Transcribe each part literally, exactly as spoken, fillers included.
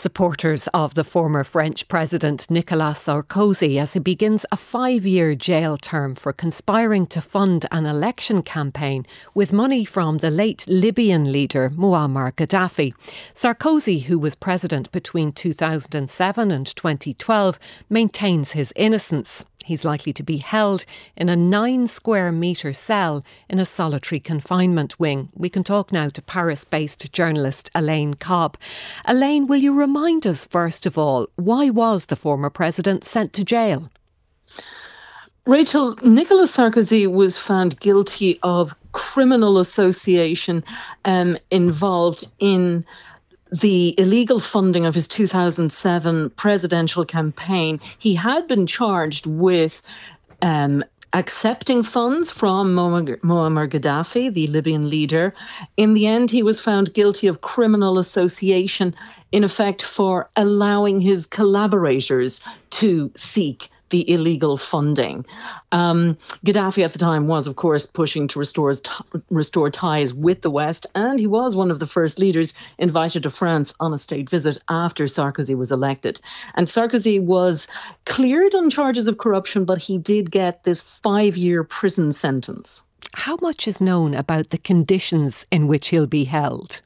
supporters of the former French President Nicolas Sarkozy as he begins a five-year jail term for conspiring to fund an election campaign with money from the late Libyan leader Muammar Gaddafi. Sarkozy, who was president between two thousand seven and twenty twelve, maintains his innocence. He's likely to be held in a nine square metre cell in a solitary confinement wing. We can talk now to Paris-based journalist Elaine Cobb. Elaine, will you remind us, first of all, why was the former president sent to jail? Rachel, Nicolas Sarkozy was found guilty of criminal association um, involved in the illegal funding of his two thousand seven presidential campaign. He had been charged with um, accepting funds from Muammar Gaddafi, the Libyan leader. In the end, he was found guilty of criminal association, in effect, for allowing his collaborators to seek the illegal funding. Um, Gaddafi at the time was, of course, pushing to restore, restore ties with the West, and he was one of the first leaders invited to France on a state visit after Sarkozy was elected. And Sarkozy was cleared on charges of corruption, but he did get this five-year prison sentence. How much is known about the conditions in which he'll be held?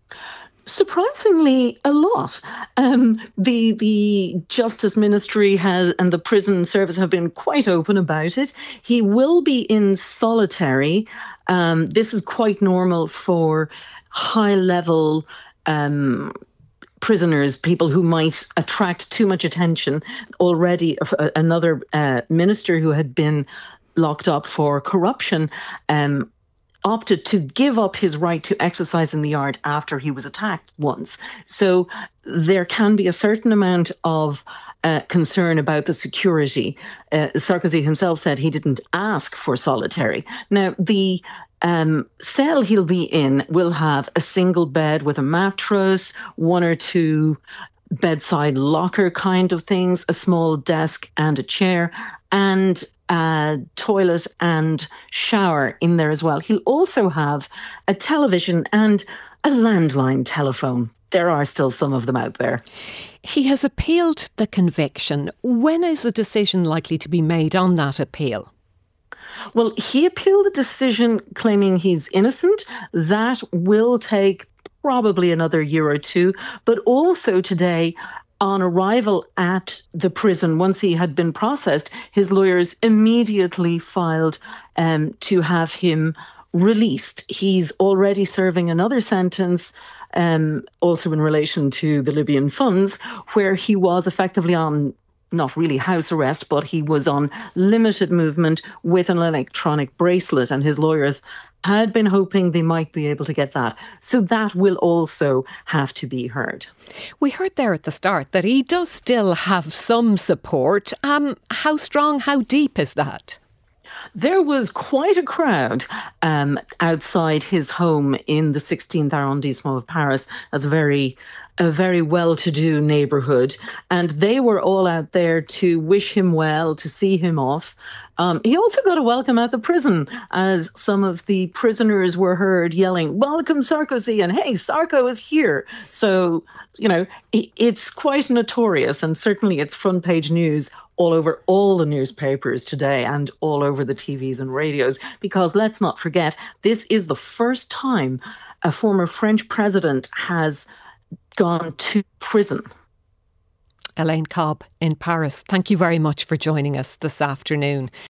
Surprisingly, a lot. Um, the the Justice Ministry has and the Prison Service have been quite open about it. He will be in solitary. Um, this is quite normal for high-level um, prisoners, people who might attract too much attention. Already, uh, another uh, minister who had been locked up for corruption um, opted to give up his right to exercise in the yard after he was attacked once. So there can be a certain amount of uh, concern about the security. Uh, Sarkozy himself said he didn't ask for solitary. Now, the um, cell he'll be in will have a single bed with a mattress, one or two bedside locker kind of things, a small desk and a chair, and a toilet and shower in there as well. He'll also have a television and a landline telephone. There are still some of them out there. He has appealed the conviction. When is the decision likely to be made on that appeal? Well, he appealed the decision claiming he's innocent. That will take probably another year or two. But also today, on arrival at the prison, once he had been processed, his lawyers immediately filed um, to have him released. He's already serving another sentence, um, also in relation to the Libyan funds, where he was effectively on not really house arrest, but he was on limited movement with an electronic bracelet, and his lawyers had been hoping they might be able to get that. So that will also have to be heard. We heard there at the start that he does still have some support. Um, how strong, how deep is that? There was quite a crowd um, outside his home in the sixteenth arrondissement of Paris. That's a very, a very well-to-do neighbourhood. And they were all out there to wish him well, to see him off. Um, he also got a welcome at the prison, as some of the prisoners were heard yelling, "Welcome, Sarkozy," and "Hey, Sarko is here." So, you know, it's quite notorious, and certainly it's front-page news all over all the newspapers today and all over the T Vs and radios, because let's not forget, this is the first time a former French president has gone to prison. Elaine Cobb in Paris, thank you very much for joining us this afternoon.